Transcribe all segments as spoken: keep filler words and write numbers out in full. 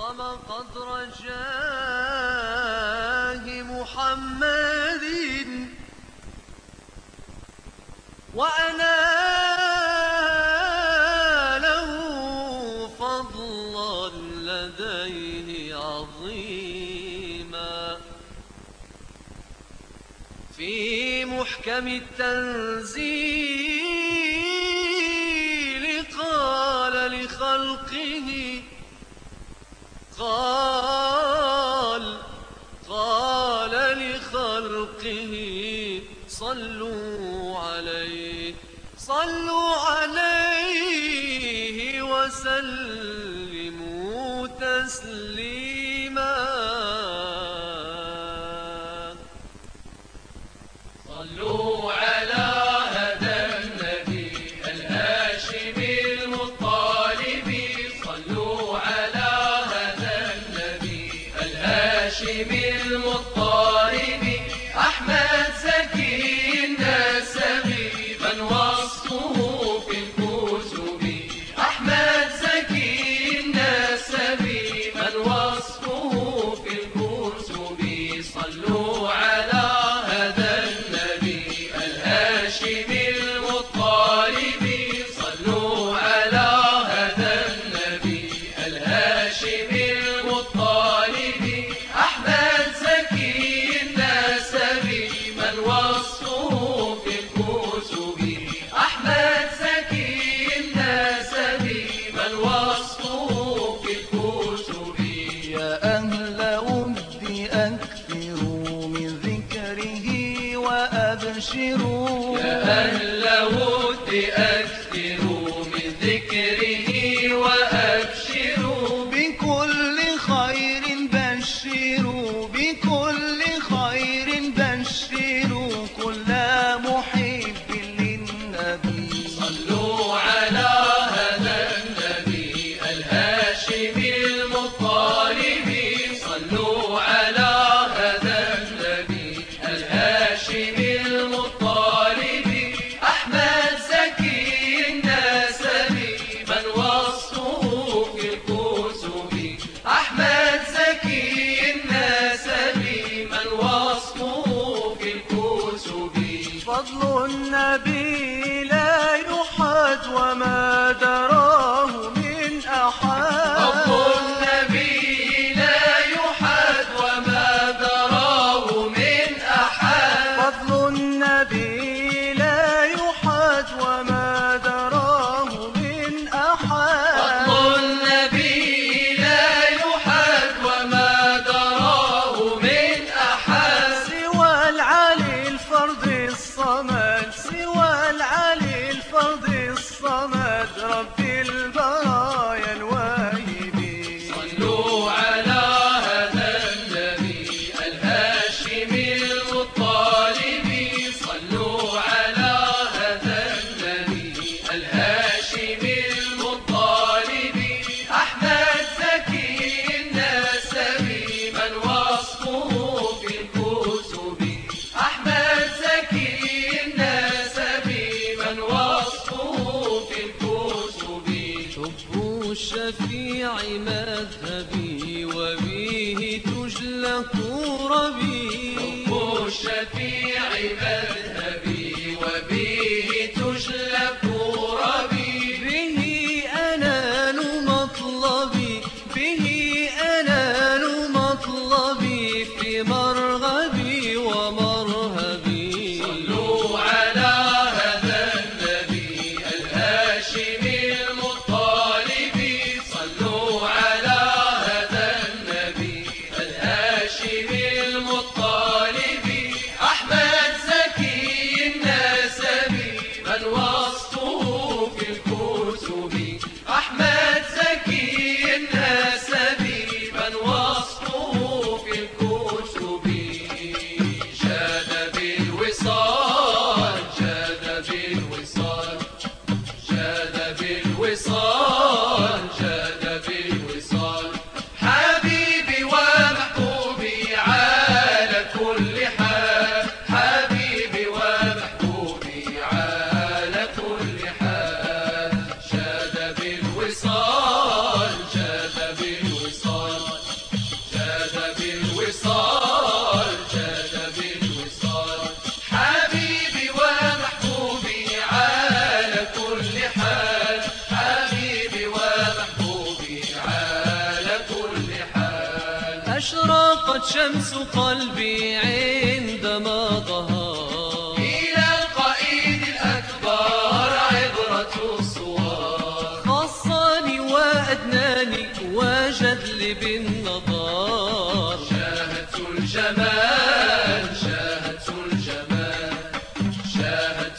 أعظم قدر جاه محمد وأناله فضلا لديه عظيما. في محكم التنزيل قال لخلقه قال قال لخلقه صلوا عليه صلوا عليه وسلموا تسليما. صلوا على هذا النبي الهاشمي المطالب، صلوا على هذا النبي الهاشمي المطالب، أحمد زكي النسبي من وصفه في الكتب، أحمد زكي النسبي من وصفه في الكتب. صلوا على هذا النبي الهاشمي المطالب، صلوا على هذا النبي الهاشمي المطالب، أحمد زكي النسبي من وصفه في الكتب، أحمد زكي النسبي من وصفه في الكتب. يا أهل ودي أكثروا من ذكره وأبشروا، يا أهل ودي أكثروا من ذكره وأبشروا، بكل خير بشروا بكل خير بشروا كل محب للنبي. صلوا على هذا النبي الهاشمي المطالب، صلوا على هذا النبي الهاشمي المطالب، أحمد زكي النسبي من وصفه في الكتب، أحمد زكي النسبي من وصفه في الكتب. فضل النبي لا يحد وما دراه من أحد، فضل النبي لا يحد وما دراه من أحد، فضل النبي لا يحد وما دراه من أحد، فضل النبي لا يحد وما دراه من أحد، سوى العلي الفرد الصمد سوى العلي الفرد الصمد رب البرايا الواهب. صلوا على هذا النبي الهاشمي المطالب، صلوا على هذا النبي الهاشمي المطالب، أحمد زكي النسبي من وصفه في الكتب، أحمد زكي النسبي من وصفه في الكتب. حب الشفيع مذهبي وبه تجلى كربي، حب الشفيع مذهبي وبه تجلى كربي، به أنال مطلبي به أنال مطلبي في مرغبي ومرهبي. صلوا على هذا النبي الهاشمي المطالب، صلوا على هذا النبي الهاشمي المطالب، أحمد زكي أشرقت شمس قلبي عندما ظهر إلى القائد الأكبر عبرة الصور، خصني وأدناني وجد لي بالنظر. شاهدت الجمال شاهدت الجمال شاهدت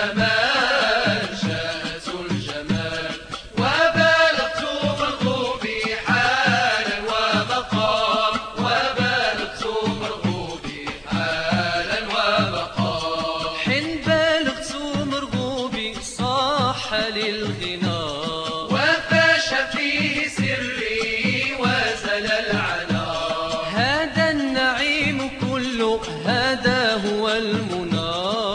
الجمال شاهدت الجمال، وبلغت مرغوبي حالا ومقام، وبلغت مرغوبي حالا ومقام. حين بلغت مرغوبي صاح للغناء، وفاش فيه سري وزل العنا. هذا النعيم كله هذا هو المنى.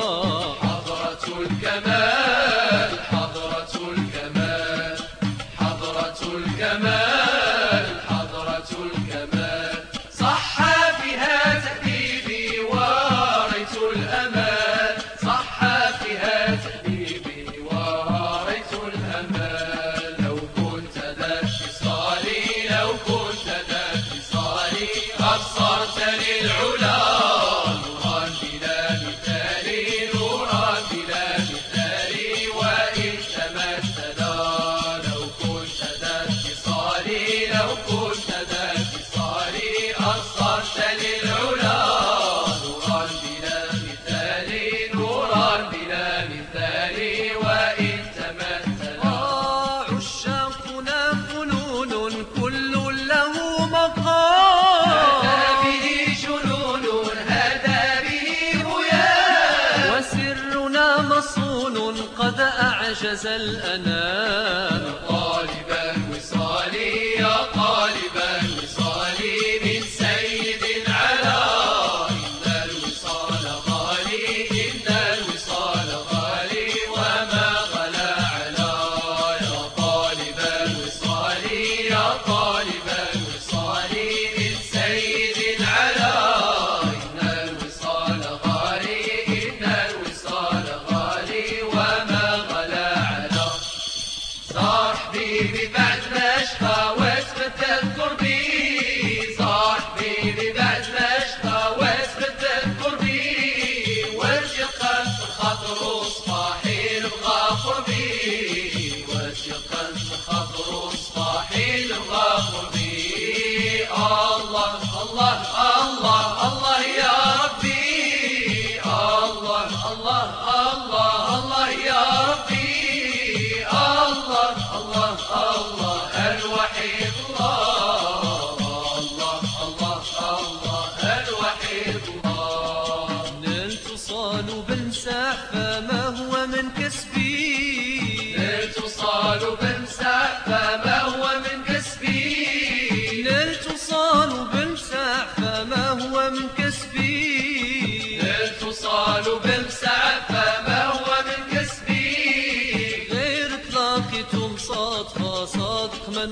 حضرة الكمال حضرة الكمال حضرة الكمال حضرة الكمال، صح فيها تأديبي ورأيت الأمال، صح فيها تأديبي ورأيت الأمال. لو كنت ذا اتصالي لو كنت ذا اتصالي أبصرت للعلا نورا بلا مثال نورا بلا مثال، وإن تمثلا. لو كنت ذا اتصالي لو كنت ذا اتصالي أبصرت للعلا نورا بلا مثال نورا بلا مثال، وإن تمثلا. آه عشاقنا فنون كل له مقام، هذا به جنون هذا به بيان، وسرنا مصون قد أعجز الأنام. طالبا وصالي يا طالبا وصالي من سيد العلا. إن الوصال غالي إن الوصال غالي وما غلا علا. يا طالبا وصالي يا طالبا وصالي من سيد العلا. إن الوصال غالي إن الوصال غالي وما غلا علا. صاحبي بعد ما اشقى وتذكر بي، صاحبي بعد ما اشقى وتذكر بي، وشقا الخطر صباحي الغافر بي، وشقا الخطر صباحي الغافر بي. الله الله الله الله يا ربي، الله الله الله الله يا ربي، الله الله الله الوحيد الله، الله الله الله الوحيد الله. نلت صال بنساح فما هو من كسبي، نلت صال بمسح فما هو من كسبي، نلت صال بنساح فما هو من كسبي. نلت صال بمسح فما هو من كسبي. غير تلاقيتم صادقة صادق من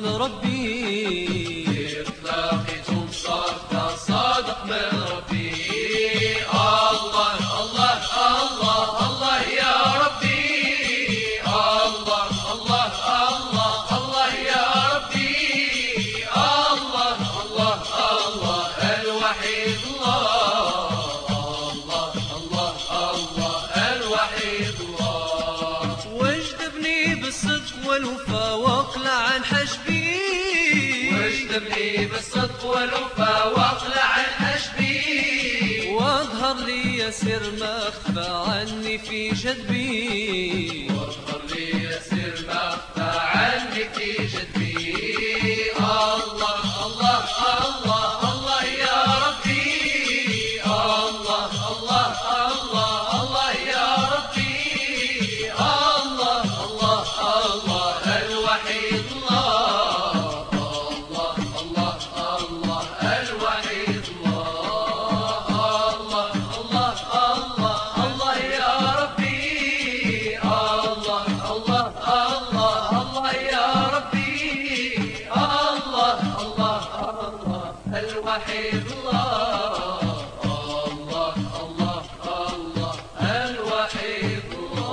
ربي، اطلاقكم صادقة صادق من ربي. الله الله الله الله يا ربي، الله الله الله الله يا ربي، الله الله الله الوحيد الله، الله الله الله الوحيد الله. واجذبني بالصدق والوفا واقلع عن حجبي، واجذبني بالصدق والوفا واقلع عن حجبي، واظهر لي يسر ما اخفى عني في جدبي. واظهر لي يسر ما اخفى عني في جدبي. الله الله الله الله يا ربي، الله الله الله الله يا ربي، الله الله الله الوحيد الله، الله الله الله الوحيد الله، الله الله الله الله يا ربي، الله الله الله الله يا ربي، الله الله الله الوحيد الله، الله الله الله الوحيد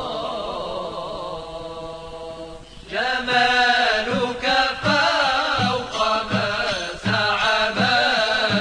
الله. جمالك فوق ما زعما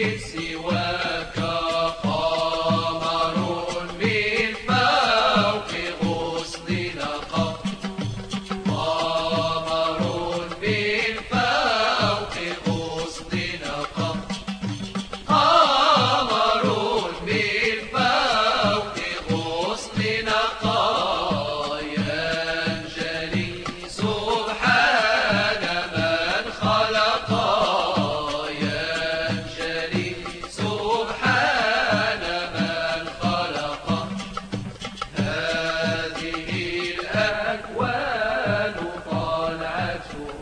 سواك قمر من فوق غصن نقى قمر من فوق غصن نقى قمر من فوق غصن نقى ينجلي سبحان من خلق ينجلي سبحان من خلق هذه الأكوان طالعته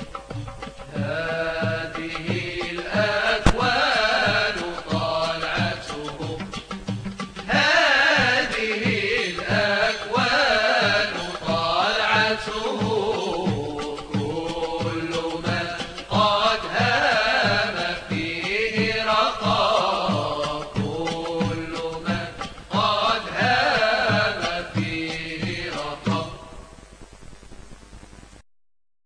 هذه الأكوان طالعته هذه الأكوان طالعته كل من قد هام فيه رقى